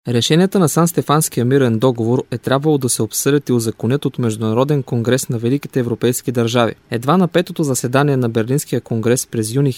Решенията на Сан-Стефанския мирен договор е трябвало да се обсъдят и узаконят от Международен конгрес на великите европейски държави. Едва на петото заседание на Берлинския конгрес през юни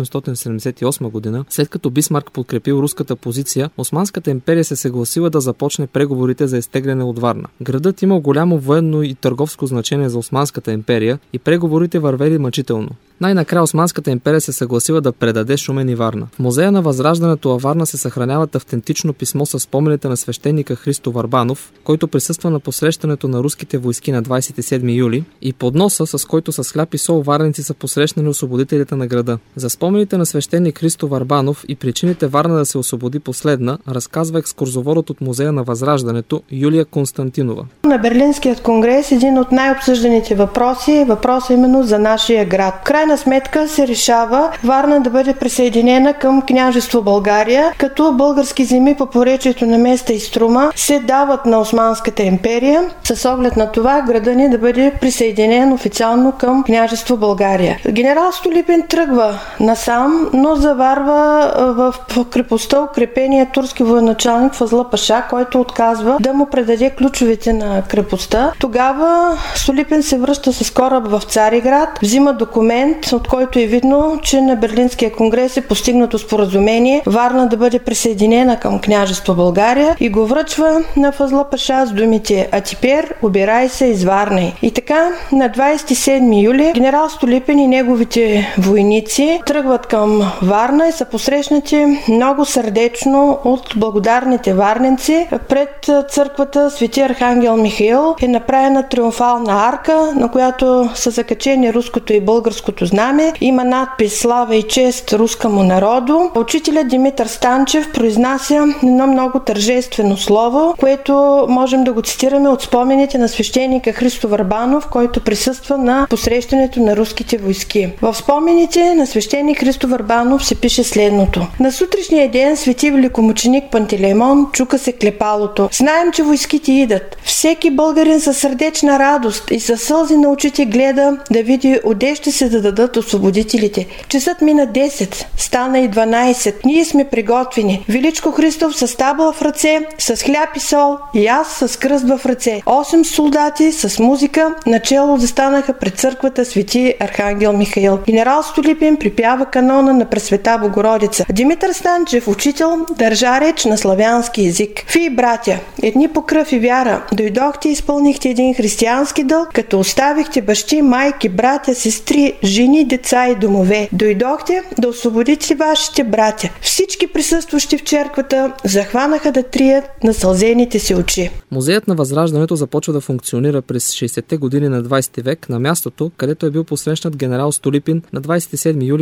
1878 година, след като Бисмарк подкрепил руската позиция, Османската империя се съгласила да започне преговорите за изтегляне от Варна. Градът имал голямо военно и търговско значение за Османската империя и преговорите вървели мъчително. Най-накрая Османската империя се съгласила да предаде Шумен и Варна. В музея на Възраждането във Варна се съхраняват автентично писмо с спомените на свещеника Христо Варбанов, който присъства на посрещането на руските войски на 27 юли, и подноса, с който с хляб и сол варненци са посрещнали освободителите на града. За спомените на свещеник Христо Варбанов и причините Варна да се освободи последна, разказва екскурзоводът от музея на Възраждането Юлия Константинова. На Берлинският конгрес един от най-обсъжданите въпроси е въпросът именно за нашия град. В крайна сметка се решава Варна да бъде присъединена към княжество България, като български земи по поречието на Места и Струма се дават на Османската империя с оглед на това града ни да бъде присъединен официално към княжество България. Генерал Столипин тръгва насам, но заварва в крепостта укрепения турски военачалник Фазла Паша, който отказва да му предаде ключовете на крепостта. Тогава Столипин се връща с кораб в Цариград, взима документ, от който е видно, че на Берлинския конгрес е постигнато споразумение Варна да бъде присъединена към княжество България и го връчва на Фазла Паша с думите: "А тепер обирай се из Варна." И така на 27 юли генерал Столипин и неговите войници тръгват към Варна и са посрещнати много сърдечно от благодарните варненци. Пред църквата Свети Архангел Михаил е направена триумфална арка, на която са закачени руското и българското знаме. Има надпис "Слава и чест рускому народу". Учителят Димитър Станчев произнася едно много тържествено слово, което можем да го цитираме от спомените на свещеника Христо Варбанов, който присъства на посрещането на руските войски. В спомените на свещеник Христо Варбанов се пише следното: "На сутрешния ден свети великомученик Пантелеймон чука се клепалото. Знаем, че войските идат. Всеки българин със сърдечна радост и със сълзи на очите гледа да види оде ще се дадат освободителите. Часът мина 10, стана и 12. Ние сме приготвени. Величко Христов с табла в ръце, с хляб и сол, и аз с кръст в ръце. 8 солдати с музика начело застанаха пред църквата Свети Архангел Михаил. Генерал Столипин припява канона на Пресвета Богородица. Димитър Станчев, учител, държа реч на славянски език. Фии, братя, едни по кръв и вяра, дойдохте и изпълнихте един християнски дълг, като оставихте бащи, майки, братя, сестри, жени, деца и домове. Дойдохте да освободите вашите братя. Всички присъстващи в черквата захванаха да трият на сълзените си очи." Музеят на Възраждането започва да функционира през 60-те години на 20 век на мястото, където е бил посрещнат генерал Столипин на 27 юли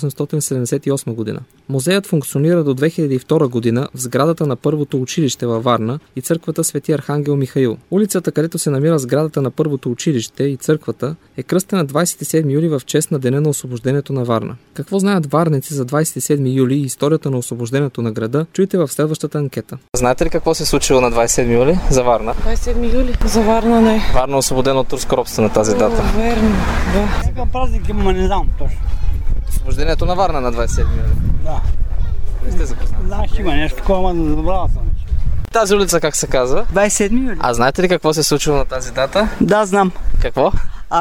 1878 година. Музеят функционира до 2002 година в сградата на първото училище във Варна и църквата Свети Архангел Михаил. Улицата, където се намира сградата на първото училище и църквата, е кръстена 27 юли в чест на Деня на освобождението на Варна. Какво знаят варненци за 27 юли и историята на освобождението на града, чуйте в следващата анкета. Знаете ли какво се е случило на 27 юли за Варна? 27 юли за Варна не. Варна е освободена от турско робство на тази дата. Верно, да. Сега празник има, не знам точно. Освобождението на Варна на 27 юли. Да. Не сте запознати? Да, ще има нещо такова, но забрала съм. Тази улица как се казва? 27 юли. А знаете ли какво се е случило на тази дата? Да, знам. Какво?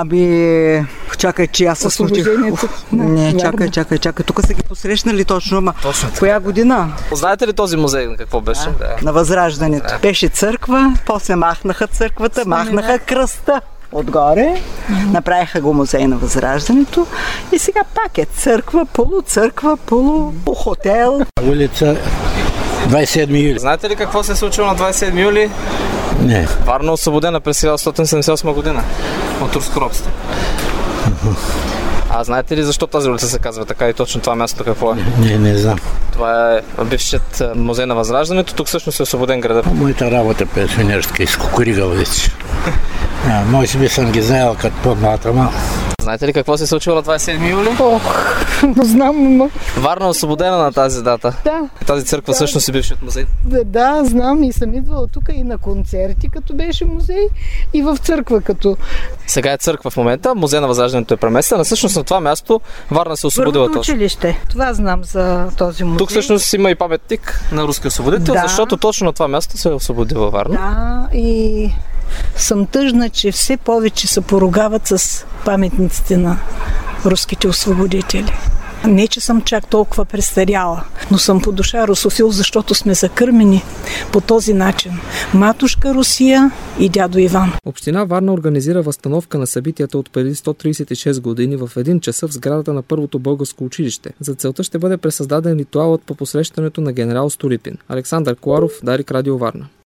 Чакай, че аз се свъртих. Не, чакай. Тук са ги посрещнали точно, ама коя година? Знаете ли този музей какво беше? Да. На Възраждането. Да. Беше църква, после махнаха църквата, махнаха кръста отгоре, направиха го музей на Възраждането и сега пак е църква, полухотел. Улица 27 юли. Знаете ли какво се е случило на 27 юли? Не. Варна е освободена през 1878 година от турско робство. А знаете ли защо тази улица се казва така и точно това място какво е? Не знам. Това е бившият музей на Възраждането. Тук всъщност е освободен градът. Моята работа пенсионерска изкукуригал вече. Може би съм ги знаел като по-млад, ама Знаете ли какво се е случило на 27 юли? Не знам, но... Варна е освободена на тази дата. Да. Тази църква всъщност е бившият музей. Да, знам и съм идвала тук и на концерти, като беше музей, и в църква, като... Сега е църква в момента, музей на Възраждането е преместена. Всъщност на това място Варна се освободила Първото точно. училище. Това знам за този музей. Тук всъщност има и паметник на руски освободител, Да. защото точно на това място се е освободила Варна. Да, и съм тъжна, че все повече се поругават с паметниците на руските освободители. Не, че съм чак толкова престаряла, но съм по душа русофил, защото сме закърмени по този начин. Матушка Русия и дядо Иван. Община Варна организира възстановка на събитията от преди 136 години в 1 часа в сградата на първото българско училище. За целта ще бъде пресъздаден ритуалът по посрещането на генерал Столипин. Александър Коларов, Дарик, Радио Варна.